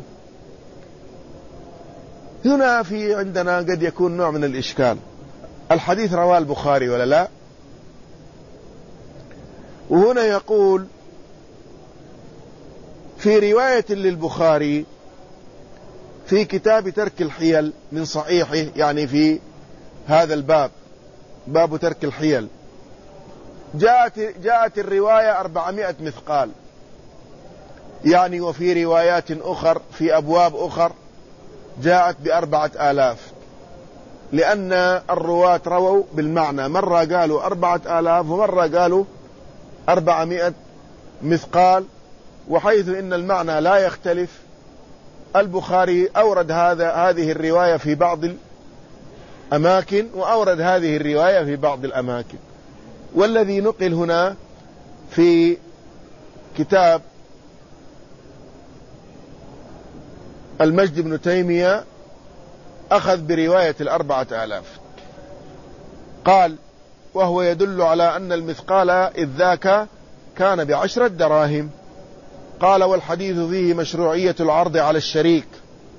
هنا في عندنا قد يكون نوع من الإشكال. الحديث رواه البخاري ولا لا؟ وهنا يقول في رواية للبخاري في كتاب ترك الحيل من صحيحه، يعني في هذا الباب، باب ترك الحيل، جاءت, جاءت الرواية أربعمائة مثقال، يعني وفي روايات أخر في أبواب أخر جاءت بأربعة آلاف، لأن الرواة رووا بالمعنى، مرة قالوا أربعة آلاف ومرة قالوا أربعمائة مثقال. وحيث إن المعنى لا يختلف، البخاري أورد هذا هذه الرواية في بعض الأماكن وأورد هذه الرواية في بعض الأماكن. والذي نقل هنا في كتاب المجد بن تيمية أخذ برواية الأربعة آلاف. قال وهو يدل على أن المثقال إذ ذاك كان بعشرة دراهم. قال والحديث فيه مشروعية العرض على الشريك.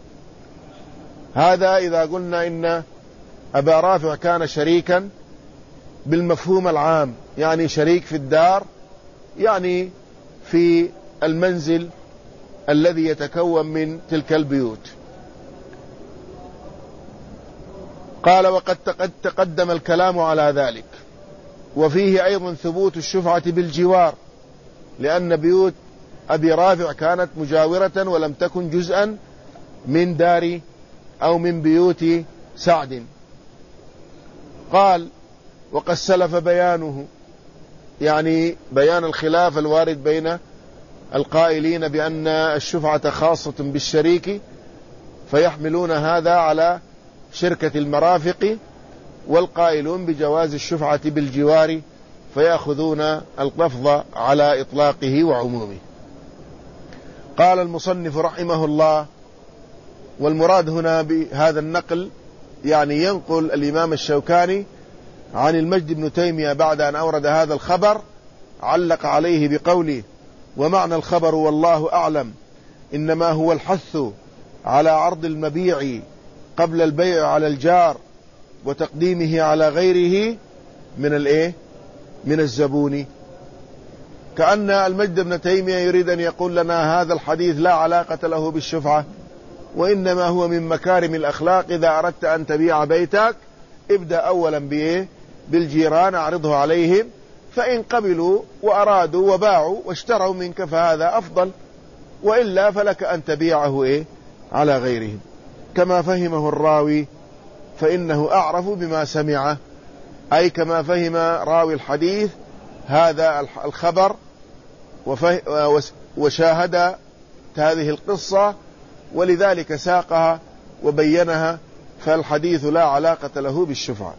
هذا إذا قلنا إن أبا رافع كان شريكا بالمفهوم العام، يعني شريك في الدار، يعني في المنزل الذي يتكون من تلك البيوت. قال وقد تقدم الكلام على ذلك. وفيه أيضا ثبوت الشفعة بالجوار، لأن بيوت أبي رافع كانت مجاورة ولم تكن جزءا من دار أو من بيوت سعد. قال وقد سلف بيانه، يعني بيان الخلاف الوارد بين القائلين بأن الشفعة خاصة بالشريك فيحملون هذا على شركة المرافق، والقائلون بجواز الشفعة بالجوار فيأخذون اللفظ على إطلاقه وعمومه. قال المصنف رحمه الله والمراد هنا بهذا النقل، يعني ينقل الإمام الشوكاني عن المجد بن تيمية بعد أن أورد هذا الخبر، علق عليه بقوله ومعنى الخبر والله أعلم إنما هو الحث على عرض المبيع قبل البيع على الجار وتقديمه على غيره من الايه من الزبون. كأن المجد بن تيمية يريد أن يقول لنا هذا الحديث لا علاقة له بالشفعة، وإنما هو من مكارم الأخلاق. إذا أردت أن تبيع بيتك ابدأ أولا بإيه بالجيران، أعرضه عليهم، فإن قبلوا وأرادوا وباعوا واشتروا منك فهذا أفضل، وإلا فلك أن تبيعه إيه على غيرهم. كما فهمه الراوي فإنه أعرف بما سمعه، أي كما فهم راوي الحديث هذا الخبر وشاهد هذه القصة، ولذلك ساقها وبينها، فالحديث لا علاقة له بالشفعة.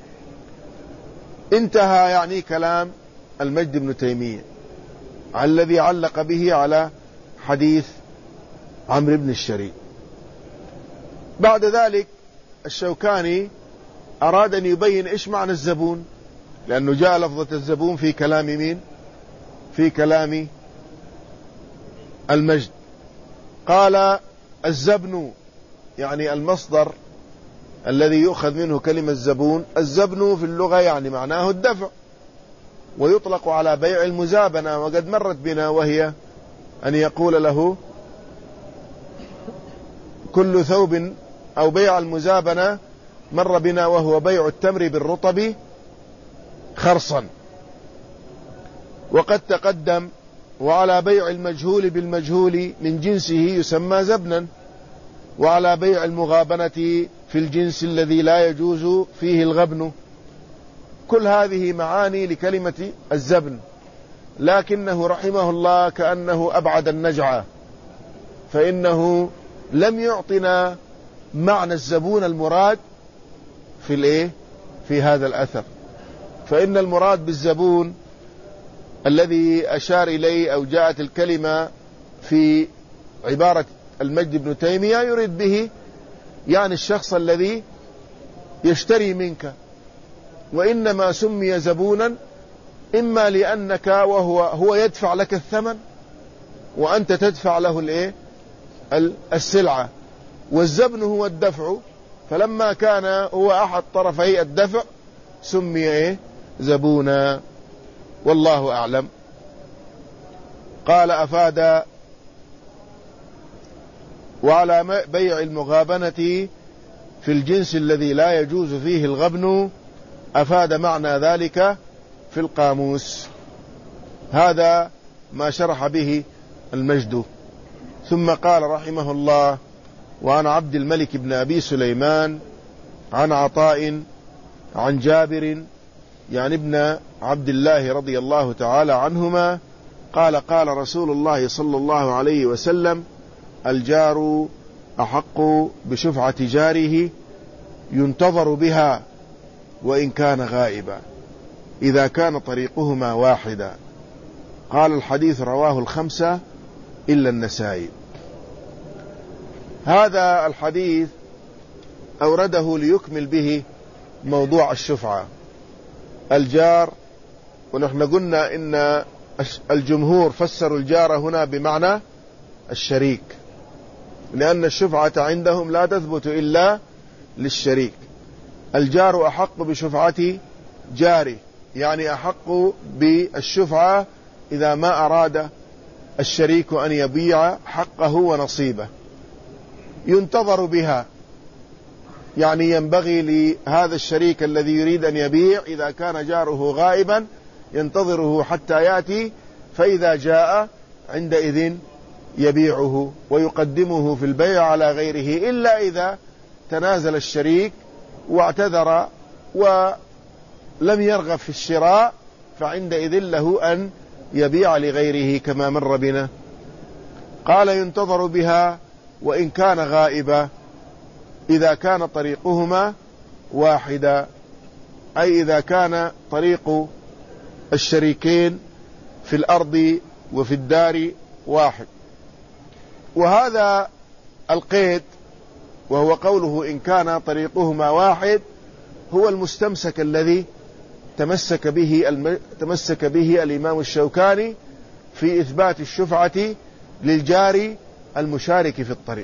انتهى يعني كلام المجد بن تيمية الذي علق به على حديث عمرو بن الشريك. بعد ذلك الشوكاني أراد أن يبين إيش معنى الزبون، لأنه جاء لفظة الزبون في كلام مين؟ في كلام المجد. قال الزبن يعني المصدر الذي يؤخذ منه كلمة الزبون. الزبن في اللغة يعني معناه الدفع، ويطلق على بيع المزابنة، وقد مرت بنا وهي أن يقول له كل ثوب، أو بيع المزابنة مر بنا وهو بيع التمر بالرطب خرصا. وقد تقدم وعلى بيع المجهول بالمجهول من جنسه يسمى زبنا، وعلى بيع المغابنة في الجنس الذي لا يجوز فيه الغبن. كل هذه معاني لكلمة الزبن، لكنه رحمه الله كأنه أبعد النجعة، فإنه لم يعطنا معنى الزبون المراد في الايه في هذا الأثر. فإن المراد بالزبون الذي أشار إليه أو جاءت الكلمة في عبارة المجد بن تيمية يريد به يعني الشخص الذي يشتري منك، وإنما سمي زبونا إما لأنك وهو هو يدفع لك الثمن وأنت تدفع له الايه السلعة، والزبن هو الدفع، فلما كان هو أحد طرفي الدفع سمي ايه زبونا، والله أعلم. قال أفاد وعلى بيع المغابنة في الجنس الذي لا يجوز فيه الغبن، أفاد معنى ذلك في القاموس. هذا ما شرح به المجد. ثم قال رحمه الله: وعن عبد الملك بن أبي سليمان عن عطاء عن جابر يعني ابن عبد الله رضي الله تعالى عنهما قال: قال رسول الله صلى الله عليه وسلم: الجار أحق بشفعة جاره ينتظر بها وإن كان غائبا إذا كان طريقهما واحدا. قال: الحديث رواه الخمسة إلا النسائي. هذا الحديث أورده ليكمل به موضوع الشفعة. الجار، ونحن قلنا إن الجمهور فسروا الجار هنا بمعنى الشريك، لأن الشفعة عندهم لا تثبت إلا للشريك. الجار أحق بشفعة جاره، يعني أحق بالشفعة إذا ما أراد الشريك أن يبيع حقه ونصيبه. ينتظر بها، يعني ينبغي لهذا الشريك الذي يريد أن يبيع إذا كان جاره غائبا ينتظره حتى يأتي، فإذا جاء عندئذ يبيعه ويقدمه في البيع على غيره، إلا إذا تنازل الشريك واعتذر ولم يرغب في الشراء، فعندئذ له أن يبيع لغيره كما مر بنا. قال: ينتظر بها وإن كان غائبا إذا كان طريقهما واحدا، أي إذا كان طريق الشريكين في الأرض وفي الدار واحد. وهذا القيد وهو قوله إن كان طريقهما واحد هو المستمسك الذي تمسك به الم... تمسك به الإمام الشوكاني في إثبات الشفعة للجار المشارك في الطريق،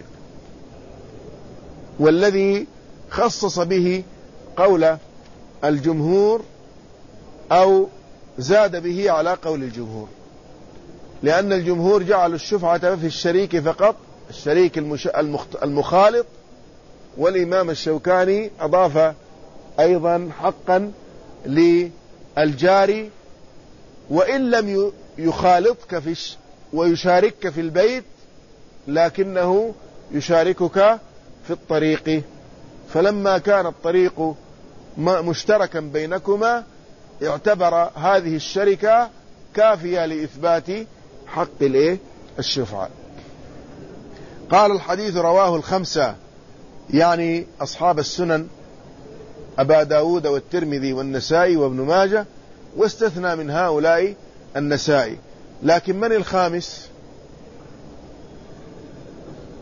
والذي خصص به قول الجمهور أو زاد به على قول الجمهور، لأن الجمهور جعلوا الشفعة في الشريك فقط، الشريك المش... المخت... المخالط، والإمام الشوكاني أضاف أيضا حقا للجار وإن لم يخالطك في الش... ويشاركك في البيت، لكنه يشاركك في الطريق. فلما كان الطريق مشتركا بينكما اعتبر هذه الشركة كافية لإثبات حق الايه الشفعة. قال: الحديث رواه الخمسة، يعني أصحاب السنن أبا داود والترمذي والنسائي وابن ماجه، واستثنى من هؤلاء النسائي. لكن من الخامس؟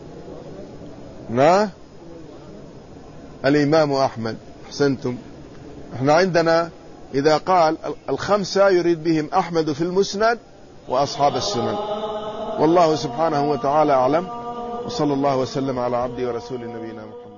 نا الإمام أحمد. أحسنتم. احنا عندنا إذا قال الخمسة يريد بهم أحمد في المسند وأصحاب السنن. والله سبحانه وتعالى أعلم، وصلى الله وسلم على عبده ورسول نبينا محمد.